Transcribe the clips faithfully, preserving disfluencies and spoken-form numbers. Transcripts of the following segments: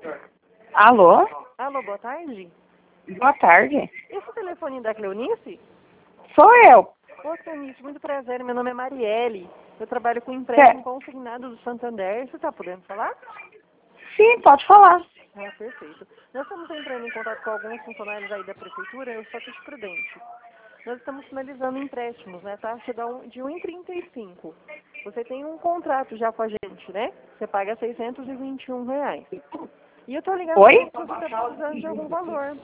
Alô? Alô, boa tarde. Boa tarde. Esse é o telefone da Cleonice? Sou eu. Ô, Cleonice, muito prazer. Meu nome é Marielle. Eu trabalho com empréstimo consignado do Santander. Você está podendo falar? Sim, pode falar. Ah, perfeito. Nós estamos entrando em contato com alguns funcionários aí da prefeitura, eu sou Cate Prudente. Nós estamos finalizando empréstimos, né? Taxa da um- de um vírgula trinta e cinco. Você tem um contrato já com a gente, né? Você paga seiscentos e vinte e um reais. E eu tô ligando Oi? se você está precisando de algum valor.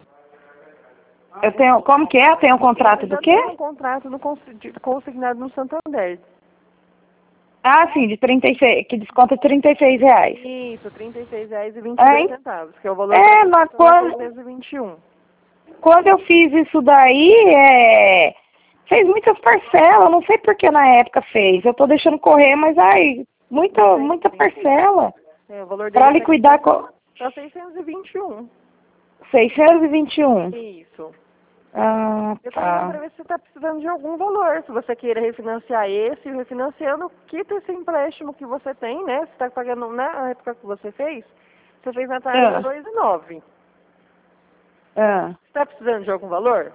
Eu tenho, como que é? Eu tenho um contrato Você do já quê? tem um contrato no cons- de- consignado no Santander. Ah, sim, de trinta e seis, que desconta trinta e seis reais. Isso, trinta e seis reais e vinte e dois É, centavos, que é o valor é, da mas taxa quando, seiscentos e vinte e um. quando eu fiz isso daí, é, fez muitas parcelas, não sei por que na época fez. Eu tô deixando correr, mas ai, muita, muita parcela. É, o valor Pra dele liquidar com está seiscentos e vinte e um. seiscentos e vinte e um. Isso. Ah, Eu tô ligando tá. para ver se você está precisando de algum valor. Se você queira refinanciar esse, refinanciando, quita esse empréstimo que você tem, né? Você está pagando na época que você fez, você fez na taxa Ah, de dois vírgula nove. ah. Você está precisando de algum valor?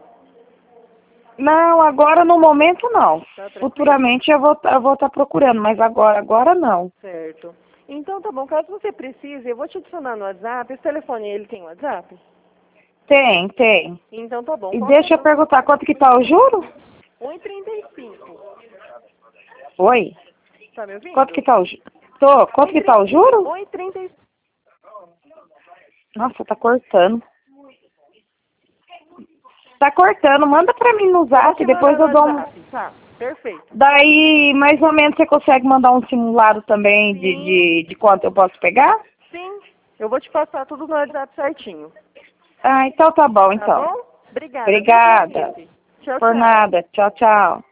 Não, agora no momento não. Tá tranquilo? Futuramente eu vou eu vou estar procurando, mas agora agora não. Certo. Então tá bom, caso você precise, eu vou te adicionar no WhatsApp. Esse telefone, ele tem WhatsApp? Tem, tem. Então tá bom. E Qual que é deixa eu perguntar quanto que tá o juro? um vírgula trinta e cinco. Oi? Tá me ouvindo? Quanto que tá o juro? Tô, quanto que tá o juro? um vírgula trinta e cinco. Nossa, tá cortando. Tá cortando, manda pra mim no zap, depois eu dou um... Tá, perfeito. Daí, mais ou menos, você consegue mandar um simulado também de, Sim. de, de quanto eu posso pegar? Sim, eu vou te passar tudo no WhatsApp certinho. Ah, então tá bom, Tá então. bom? Obrigada. viu, Obrigada. Cleonice? Tchau, Por tchau. nada. Tchau, tchau.